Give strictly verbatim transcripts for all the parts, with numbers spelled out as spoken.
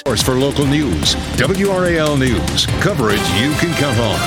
For local news, W R A L News, coverage you can count on.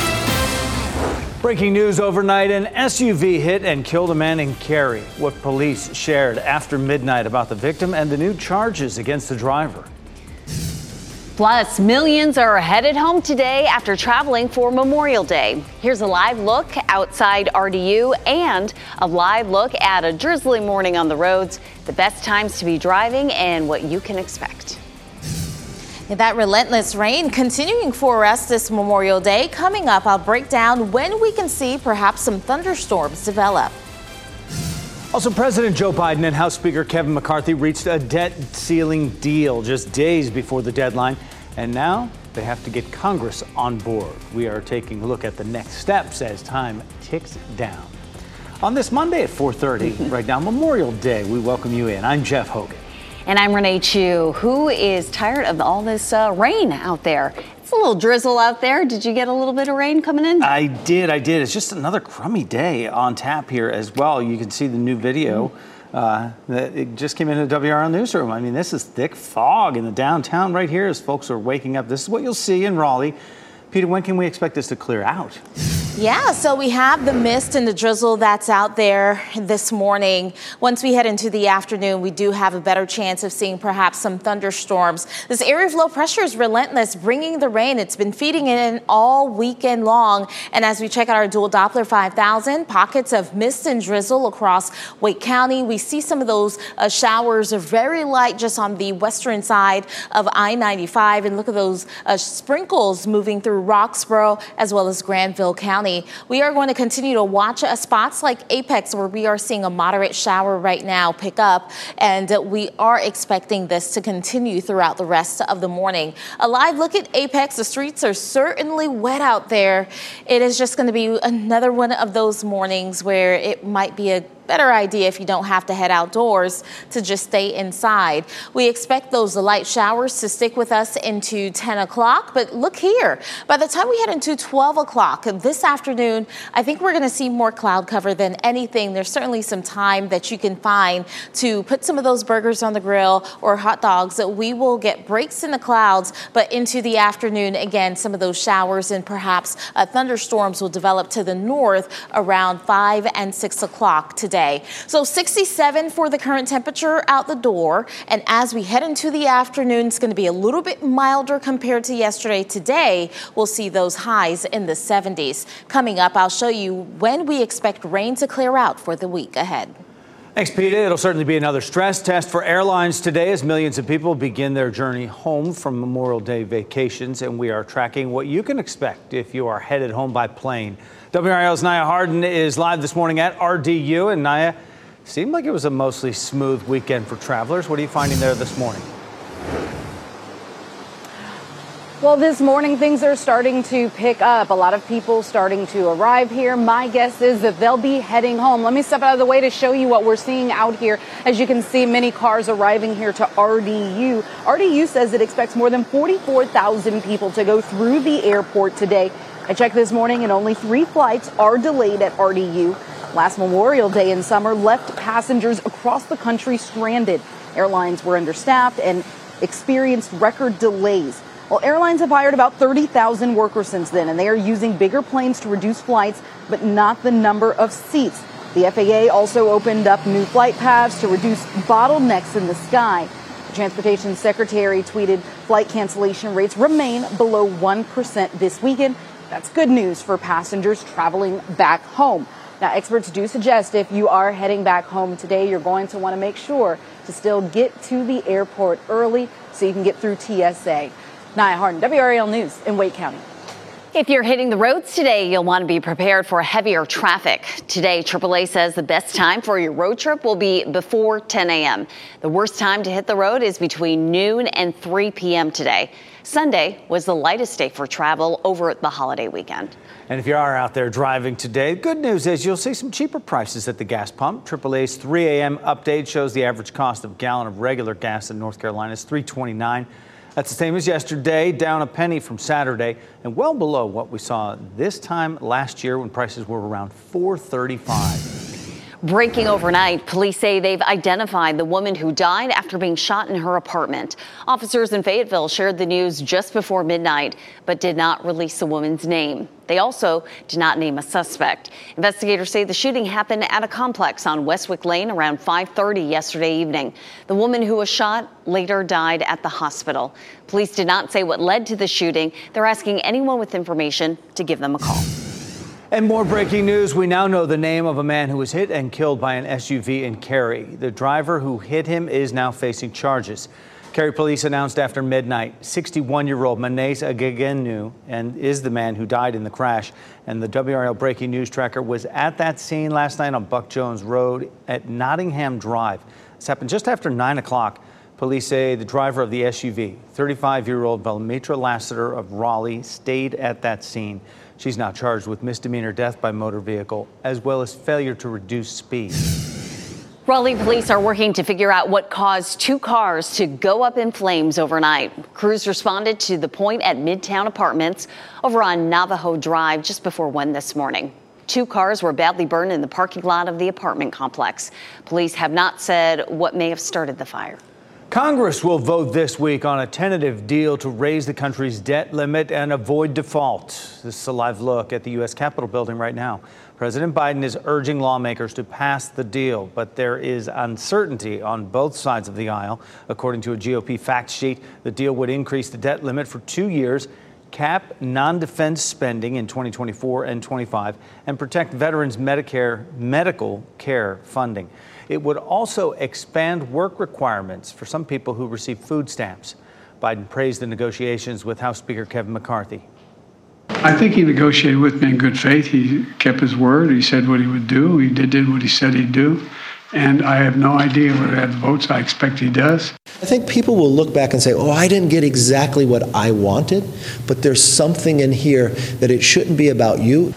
Breaking news overnight, an S U V hit and killed a man in Cary. What police shared after midnight about the victim and the new charges against the driver. Plus, millions are headed home today after traveling for Memorial Day. Here's a live look outside R D U and a live look at a drizzly morning on the roads, the best times to be driving and what you can expect. That relentless rain continuing for us this Memorial Day. Coming up, I'll break down when we can see perhaps some thunderstorms develop. Also, President Joe Biden and House Speaker Kevin McCarthy reached a debt ceiling deal just days before the deadline, and now they have to get Congress on board. We are taking a look at the next steps as time ticks down. On this Monday at four thirty, right now, Memorial Day, we welcome you in. I'm Jeff Hogan. And I'm Renee Chu. Who is tired of all this uh, rain out there? It's a little drizzle out there. Did you get a little bit of rain coming in? I did, I did. It's just another crummy day on tap here as well. You can see the new video uh, that it just came into the W R L newsroom. I mean, this is thick fog in the downtown right here as folks are waking up. This is what you'll see in Raleigh. Peter, when can we expect this to clear out? Yeah, so we have the mist and the drizzle that's out there this morning. Once we head into the afternoon, we do have a better chance of seeing perhaps some thunderstorms. This area of low pressure is relentless, bringing the rain. It's been feeding in all weekend long. And as we check out our dual Doppler five thousand, pockets of mist and drizzle across Wake County. We see some of those uh, showers are very light just on the western side of I ninety-five. And look at those uh, sprinkles moving through Roxborough as well as Granville County. We are going to continue to watch uh, spots like Apex, where we are seeing a moderate shower right now pick up, and uh, we are expecting this to continue throughout the rest of the morning. A live look at Apex. The streets are certainly wet out there. It is just going to be another one of those mornings where it might be a better idea, if you don't have to head outdoors, to just stay inside. We expect those light showers to stick with us into ten o'clock, but look here, by the time we head into twelve o'clock this afternoon, I think we're going to see more cloud cover than anything. There's certainly some time that you can find to put some of those burgers on the grill or hot dogs. We will get breaks in the clouds, but into the afternoon, again, some of those showers and perhaps uh, thunderstorms will develop to the north around five and six o'clock today. So sixty-seven for the current temperature out the door. And as we head into the afternoon, it's going to be a little bit milder compared to yesterday. Today, we'll see those highs in the seventies. Coming up, I'll show you when we expect rain to clear out for the week ahead. Thanks, Peta. It'll certainly be another stress test for airlines today as millions of people begin their journey home from Memorial Day vacations. And we are tracking what you can expect if you are headed home by plane. W R A L's Naya Harden is live this morning at R D U. And Naya, seemed like it was a mostly smooth weekend for travelers. What are you finding there this morning? Well, this morning, things are starting to pick up. A lot of people starting to arrive here. My guess is that they'll be heading home. Let me step out of the way to show you what we're seeing out here. As you can see, many cars arriving here to R D U. R D U says it expects more than forty-four thousand people to go through the airport today. I checked this morning and only three flights are delayed at R D U. Last Memorial Day in summer left passengers across the country stranded. Airlines were understaffed and experienced record delays. Well, airlines have hired about thirty thousand workers since then, and they are using bigger planes to reduce flights, but not the number of seats. The F A A also opened up new flight paths to reduce bottlenecks in the sky. The Transportation Secretary tweeted flight cancellation rates remain below one percent this weekend. That's good news for passengers traveling back home. Now, experts do suggest if you are heading back home today, you're going to want to make sure to still get to the airport early so you can get through T S A. Naya Harden, W R A L News in Wake County. If you're hitting the roads today, you'll want to be prepared for heavier traffic. Today, triple A says the best time for your road trip will be before ten a.m. The worst time to hit the road is between noon and three p.m. today. Sunday was the lightest day for travel over the holiday weekend. And if you are out there driving today, good news is you'll see some cheaper prices at the gas pump. triple A's three a.m. update shows the average cost of a gallon of regular gas in North Carolina is three twenty-nine. That's the same as yesterday, down a penny from Saturday, and well below what we saw this time last year when prices were around four thirty-five. Breaking overnight, police say they've identified the woman who died after being shot in her apartment. Officers in Fayetteville shared the news just before midnight, but did not release the woman's name. They also did not name a suspect. Investigators say the shooting happened at a complex on Westwick Lane around five thirty yesterday evening. The woman who was shot later died at the hospital. Police did not say what led to the shooting. They're asking anyone with information to give them a call. And more breaking news. We now know the name of a man who was hit and killed by an S U V in Cary. The driver who hit him is now facing charges. Cary police announced after midnight, sixty-one-year-old Manes Agegenu and is the man who died in the crash. And the W R L Breaking News Tracker was at that scene last night on Buck Jones Road at Nottingham Drive. This happened just after nine o'clock. Police say the driver of the S U V, thirty-five-year-old Velmitra Lassiter of Raleigh, stayed at that scene. She's now charged with misdemeanor death by motor vehicle, as well as failure to reduce speed. Raleigh police are working to figure out what caused two cars to go up in flames overnight. Crews responded to the point at Midtown Apartments over on Navajo Drive just before one this morning. Two cars were badly burned in the parking lot of the apartment complex. Police have not said what may have started the fire. Congress will vote this week on a tentative deal to raise the country's debt limit and avoid default. This is a live look at the U S Capitol building right now. President Biden is urging lawmakers to pass the deal, but there is uncertainty on both sides of the aisle. According to a G O P fact sheet, the deal would increase the debt limit for two years, cap non-defense spending in twenty twenty-four and twenty-five, and protect veterans' Medicare medical care funding. It would also expand work requirements for some people who receive food stamps. Biden praised the negotiations with House Speaker Kevin McCarthy. I think he negotiated with me in good faith. He kept his word. He said what he would do. He did, did what he said he'd do. And I have no idea whether he had the votes. I expect he does. I think people will look back and say, oh, I didn't get exactly what I wanted, but there's something in here that it shouldn't be about you.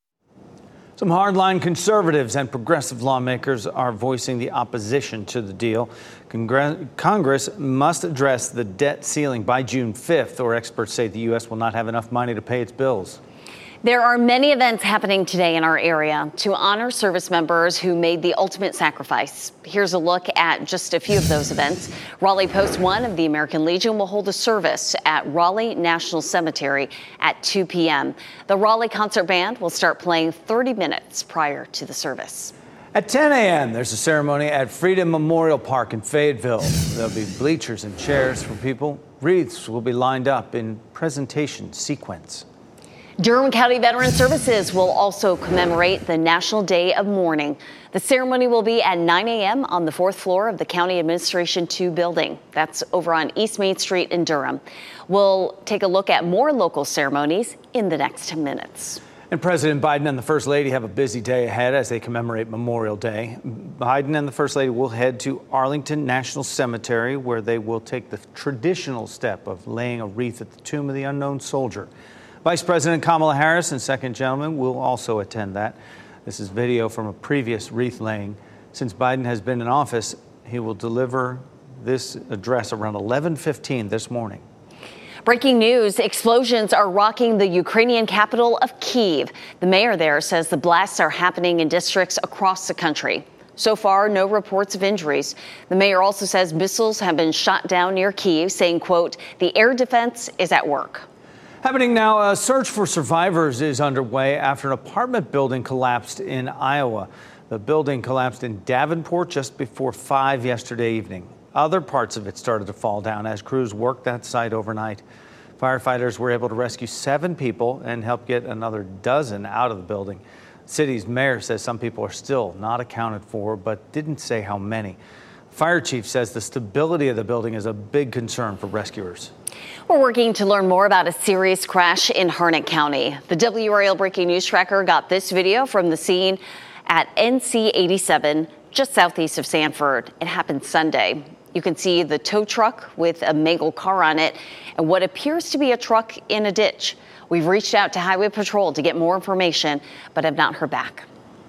Some hardline conservatives and progressive lawmakers are voicing the opposition to the deal. Congre- Congress must address the debt ceiling by June fifth, or experts say the U S will not have enough money to pay its bills. There are many events happening today in our area to honor service members who made the ultimate sacrifice. Here's a look at just a few of those events. Raleigh Post one of the American Legion will hold a service at Raleigh National Cemetery at two p.m. The Raleigh Concert Band will start playing thirty minutes prior to the service. At ten a.m., there's a ceremony at Freedom Memorial Park in Fayetteville. There'll be bleachers and chairs for people. Wreaths will be lined up in presentation sequence. Durham County Veteran Services will also commemorate the National Day of Mourning. The ceremony will be at nine a.m. on the fourth floor of the County Administration two building. That's over on East Main Street in Durham. We'll take a look at more local ceremonies in the next ten minutes. And President Biden and the First Lady have a busy day ahead as they commemorate Memorial Day. Biden and the First Lady will head to Arlington National Cemetery, where they will take the traditional step of laying a wreath at the tomb of the unknown soldier. Vice President Kamala Harris and Second Gentleman will also attend that. This is video from a previous wreath laying. Since Biden has been in office, he will deliver this address around eleven fifteen this morning. Breaking news, explosions are rocking the Ukrainian capital of Kyiv. The mayor there says the blasts are happening in districts across the country. So far, no reports of injuries. The mayor also says missiles have been shot down near Kyiv, saying, quote, the air defense is at work. Happening now, a search for survivors is underway after an apartment building collapsed in Iowa. The building collapsed in Davenport just before five yesterday evening. Other parts of it started to fall down as crews worked that site overnight. Firefighters were able to rescue seven people and help get another dozen out of the building. The city's mayor says some people are still not accounted for, but didn't say how many. The fire chief says the stability of the building is a big concern for rescuers. We're working to learn more about a serious crash in Harnett County. The W R L Breaking News Tracker got this video from the scene at N C eighty-seven, just southeast of Sanford. It happened Sunday. You can see the tow truck with a mangled car on it and what appears to be a truck in a ditch. We've reached out to Highway Patrol to get more information, but have not heard back.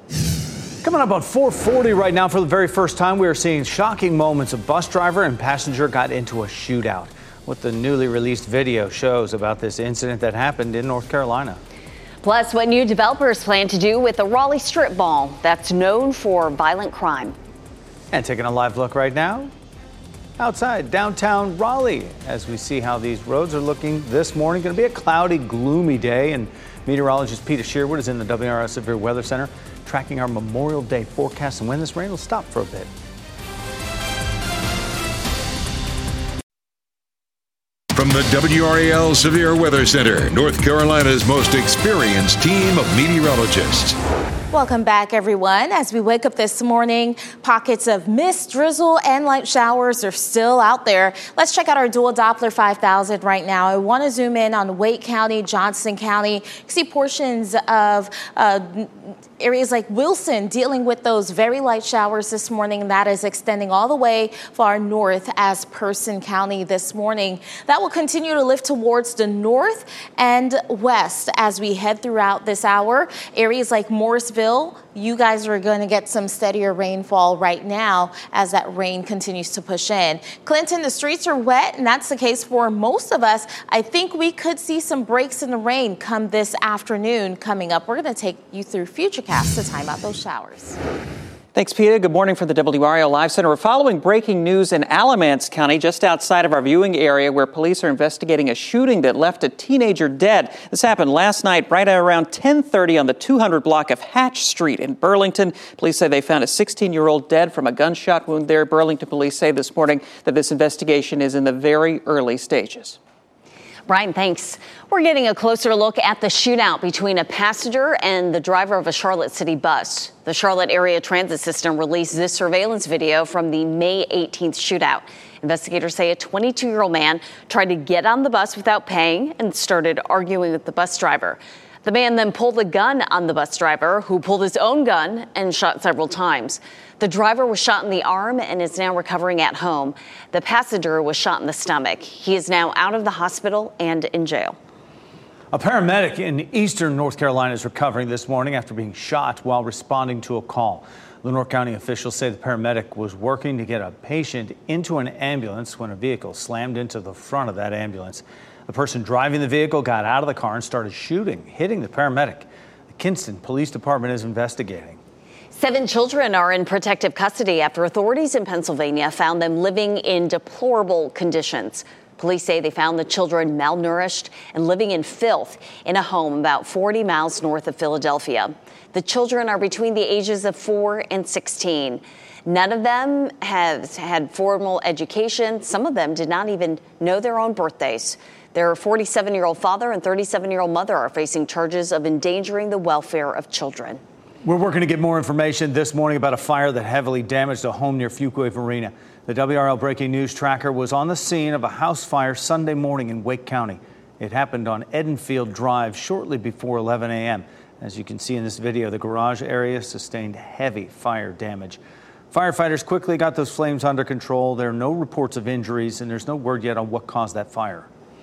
Coming up on four forty right now, for the very first time, we are seeing shocking moments. A bus driver and passenger got into a shootout. What the newly released video shows about this incident that happened in North Carolina. Plus, what new developers plan to do with the Raleigh Strip Mall that's known for violent crime. And taking a live look right now outside downtown Raleigh as we see how these roads are looking this morning. Going to be a cloudy, gloomy day, and meteorologist Peter Sherwood is in the W R L Severe Weather Center tracking our Memorial Day forecast and when this rain will stop for a bit. From the W R A L Severe Weather Center, North Carolina's most experienced team of meteorologists. Welcome back, everyone. As we wake up this morning, pockets of mist, drizzle, and light showers are still out there. Let's check out our dual Doppler five thousand right now. I want to zoom in on Wake County, Johnson County. You can see portions of uh, areas like Wilson dealing with those very light showers this morning. That is extending all the way far north as Person County this morning. That will continue to lift towards the north and west as we head throughout this hour. Areas like Morrisville, you guys are going to get some steadier rainfall right now as that rain continues to push in. Clinton, the streets are wet, and that's the case for most of us. I think we could see some breaks in the rain come this afternoon coming up. We're going to take you through Futurecast to time out those showers. Thanks, Peta. Good morning from the W R A L Live Center. We're following breaking news in Alamance County, just outside of our viewing area, where police are investigating a shooting that left a teenager dead. This happened last night, right around ten thirty on the two hundred block of Hatch Street in Burlington. Police say they found a sixteen-year-old dead from a gunshot wound there. Burlington police say this morning that this investigation is in the very early stages. Brian, thanks. We're getting a closer look at the shootout between a passenger and the driver of a Charlotte City bus. The Charlotte Area Transit System released this surveillance video from the May eighteenth shootout. Investigators say a twenty-two-year-old man tried to get on the bus without paying and started arguing with the bus driver. The man then pulled a gun on the bus driver, who pulled his own gun and shot several times. The driver was shot in the arm and is now recovering at home. The passenger was shot in the stomach. He is now out of the hospital and in jail. A paramedic in eastern North Carolina is recovering this morning after being shot while responding to a call. Lenoir County officials say the paramedic was working to get a patient into an ambulance when a vehicle slammed into the front of that ambulance. The person driving the vehicle got out of the car and started shooting, hitting the paramedic. The Kinston Police Department is investigating. Seven children are in protective custody after authorities in Pennsylvania found them living in deplorable conditions. Police say they found the children malnourished and living in filth in a home about forty miles north of Philadelphia. The children are between the ages of four and sixteen. None of them has had formal education. Some of them did not even know their own birthdays. Their forty-seven-year-old father and thirty-seven-year-old mother are facing charges of endangering the welfare of children. We're working to get more information this morning about a fire that heavily damaged a home near Fuquay Arena. The W R L Breaking News Tracker was on the scene of a house fire Sunday morning in Wake County. It happened on Edenfield Drive shortly before eleven a.m. As you can see in this video, the garage area sustained heavy fire damage. Firefighters quickly got those flames under control. There are no reports of injuries, and there's no word yet on what caused that fire.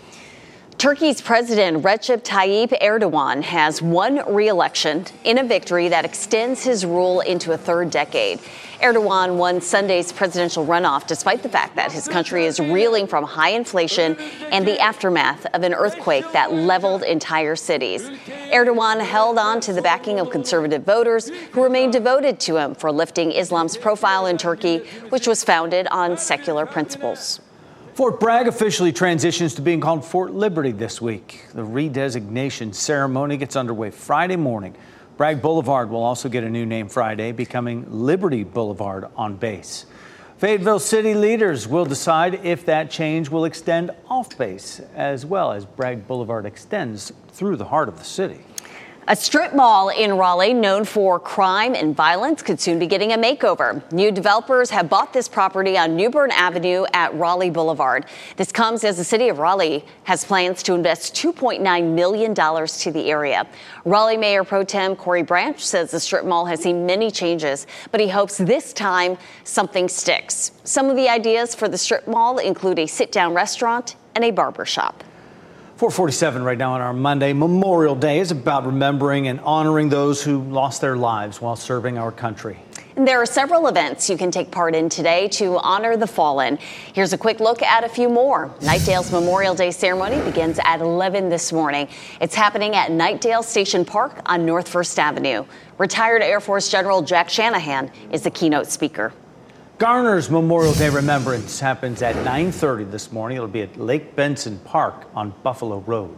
Turkey's President Recep Tayyip Erdogan has won re-election in a victory that extends his rule into a third decade. Erdogan won Sunday's presidential runoff despite the fact that his country is reeling from high inflation and the aftermath of an earthquake that leveled entire cities. Erdogan held on to the backing of conservative voters who remain devoted to him for lifting Islam's profile in Turkey, which was founded on secular principles. Fort Bragg officially transitions to being called Fort Liberty this week. The redesignation ceremony gets underway Friday morning. Bragg Boulevard will also get a new name Friday, becoming Liberty Boulevard on base. Fayetteville city leaders will decide if that change will extend off base, as well as Bragg Boulevard extends through the heart of the city. A strip mall in Raleigh known for crime and violence could soon be getting a makeover. New developers have bought this property on New Bern Avenue at Raleigh Boulevard. This comes as the city of Raleigh has plans to invest two point nine million dollars to the area. Raleigh Mayor Pro Tem Corey Branch says the strip mall has seen many changes, but he hopes this time something sticks. Some of the ideas for the strip mall include a sit-down restaurant and a barber shop. four forty-seven right now on our Monday. Memorial Day is about remembering and honoring those who lost their lives while serving our country. And there are several events you can take part in today to honor the fallen. Here's a quick look at a few more. Knightdale's Memorial Day ceremony begins at eleven this morning. It's happening at Knightdale Station Park on North First Avenue. Retired Air Force General Jack Shanahan is the keynote speaker. Garner's Memorial Day Remembrance happens at nine thirty this morning. It'll be at Lake Benson Park on Buffalo Road.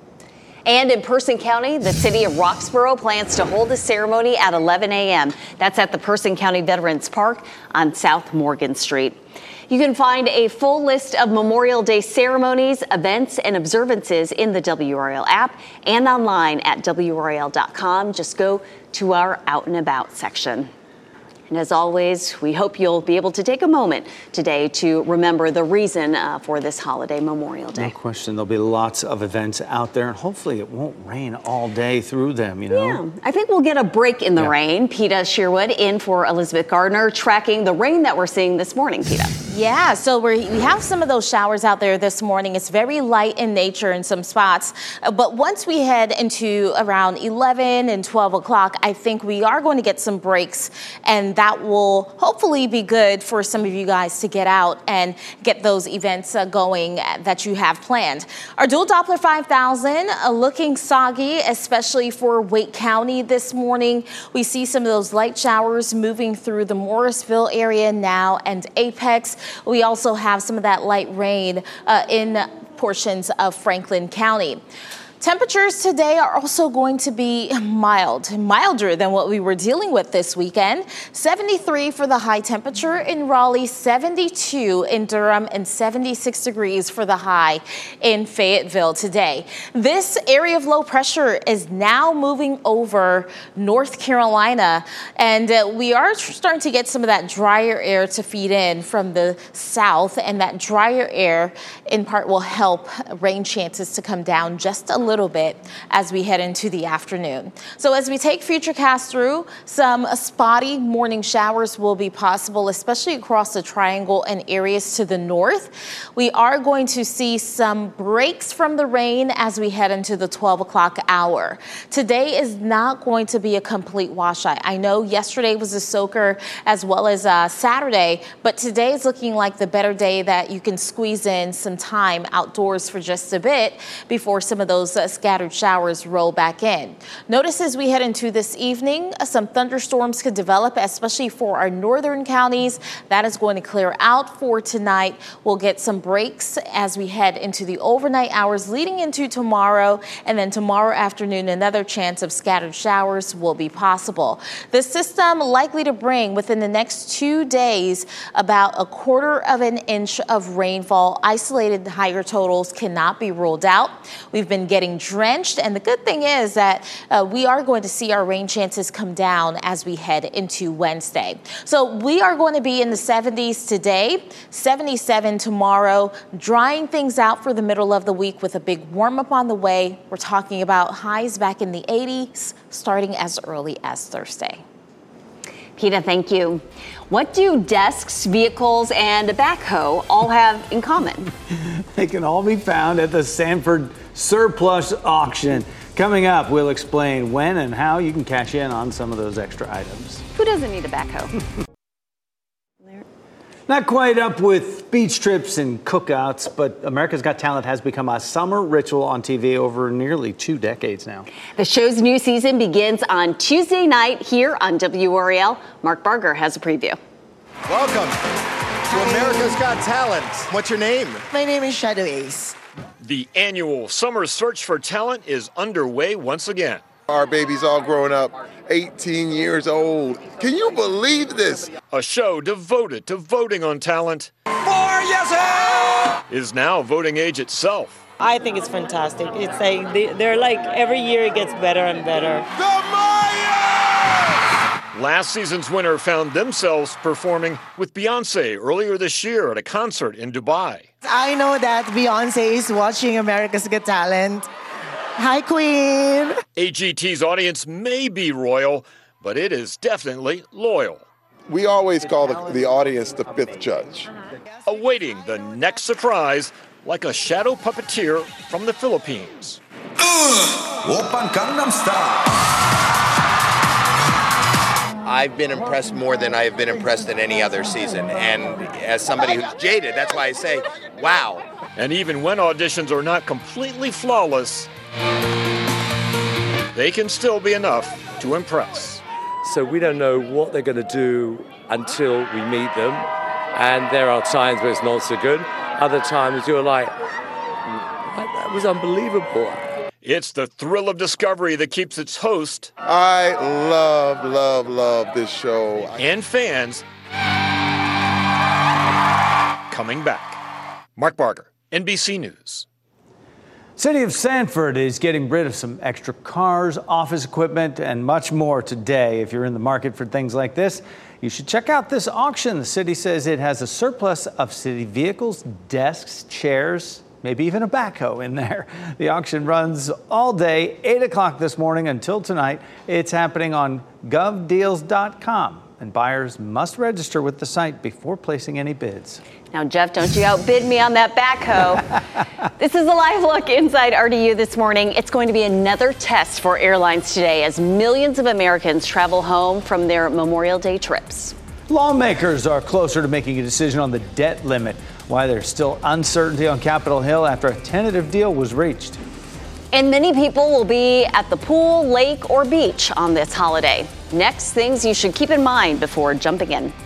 And in Person County, the city of Roxborough plans to hold a ceremony at eleven a.m. That's at the Person County Veterans Park on South Morgan Street. You can find a full list of Memorial Day ceremonies, events, and observances in the W R L app and online at W R L dot com. Just go to our Out and About section. And as always, we hope you'll be able to take a moment today to remember the reason uh, for this holiday, Memorial Day. No question. There'll be lots of events out there, and hopefully it won't rain all day through them, you know? Yeah, I think we'll get a break in the yeah. rain. Peta Sherwood in for Elizabeth Gardner, tracking the rain that we're seeing this morning, Peta. Yeah, so we're, we have some of those showers out there this morning. It's very light in nature in some spots. Uh, but once we head into around eleven and twelve o'clock, I think we are going to get some breaks, and that will hopefully be good for some of you guys to get out and get those events uh, going that you have planned. Our dual Doppler five thousand uh, looking soggy, especially for Wake County this morning. We see some of those light showers moving through the Morrisville area now and Apex. We also have some of that light rain uh, in portions of Franklin County. Temperatures today are also going to be mild, milder than what we were dealing with this weekend. seventy-three for the high temperature in Raleigh, seventy-two in Durham, and seventy-six degrees for the high in Fayetteville today. This area of low pressure is now moving over North Carolina, and uh, we are starting to get some of that drier air to feed in from the south, and that drier air in part will help rain chances to come down just a little bit as we head into the afternoon. So as we take Futurecast through, some spotty morning showers will be possible, especially across the triangle and areas to the north. We are going to see some breaks from the rain as we head into the twelve o'clock hour. Today is not going to be a complete washout. I know yesterday was a soaker as well as uh, Saturday, but today is looking like the better day that you can squeeze in some time outdoors for just a bit before some of those uh, scattered showers roll back in. Notice as we head into this evening, uh, some thunderstorms could develop, especially for our northern counties. That is going to clear out for tonight. We'll get some breaks as we head into the overnight hours leading into tomorrow, and then tomorrow afternoon, another chance of scattered showers will be possible. The system likely to bring within the next two days about a quarter of an inch of rainfall. Isolated higher totals cannot be ruled out. We've been getting drenched, and the good thing is that uh, we are going to see our rain chances come down as we head into Wednesday. So we are going to be in the seventies today, seventy-seven tomorrow, drying things out for the middle of the week with a big warm up on the way. We're talking about highs back in the eighties starting as early as Thursday. Peta, thank you. What do desks, vehicles, and a backhoe all have in common? They can all be found at the Sanford Surplus Auction. Coming up, we'll explain when and how you can cash in on some of those extra items. Who doesn't need a backhoe? Not quite up with beach trips and cookouts, but America's Got Talent has become a summer ritual on T V over nearly two decades now. The show's new season begins on Tuesday night here on W R L. Mark Barger has a preview. Welcome to America's Got Talent. What's your name? My name is Shadow Ace. The annual summer search for talent is underway once again. Our baby's all grown up, eighteen years old. Can you believe this? A show devoted to voting on talent For yes, is now voting age itself. I think it's fantastic. It's like they, they're like every year it gets better and better. The Mayas! Last season's winner found themselves performing with Beyonce earlier this year at a concert in Dubai. I know that Beyonce is watching America's Got Talent. Hi, Queen. A G T's audience may be royal, but it is definitely loyal. We always call the, the audience the fifth judge. Awaiting the next surprise, like a shadow puppeteer from the Philippines. Oppan Gangnam Style. I've been impressed more than I have been impressed in any other season. And as somebody who's jaded, that's why I say, wow. And even when auditions are not completely flawless, they can still be enough to impress. So we don't know what they're going to do until we meet them. And there are times where it's not so good. Other times you're like, that was unbelievable. It's the thrill of discovery that keeps its host. I love, love, love this show. And fans coming back. Mark Barger, N B C News. City of Sanford is getting rid of some extra cars, office equipment, and much more today. If you're in the market for things like this, you should check out this auction. The city says it has a surplus of city vehicles, desks, chairs, maybe even a backhoe in there. The auction runs all day, eight o'clock this morning until tonight. It's happening on gov deals dot com, and buyers must register with the site before placing any bids. Now, Jeff, don't you outbid me on that backhoe. This is a live look inside R D U this morning. It's going to be another test for airlines today as millions of Americans travel home from their Memorial Day trips. Lawmakers are closer to making a decision on the debt limit, why there's still uncertainty on Capitol Hill after a tentative deal was reached. And many people will be at the pool, lake, or beach on this holiday. Next, things you should keep in mind before jumping in.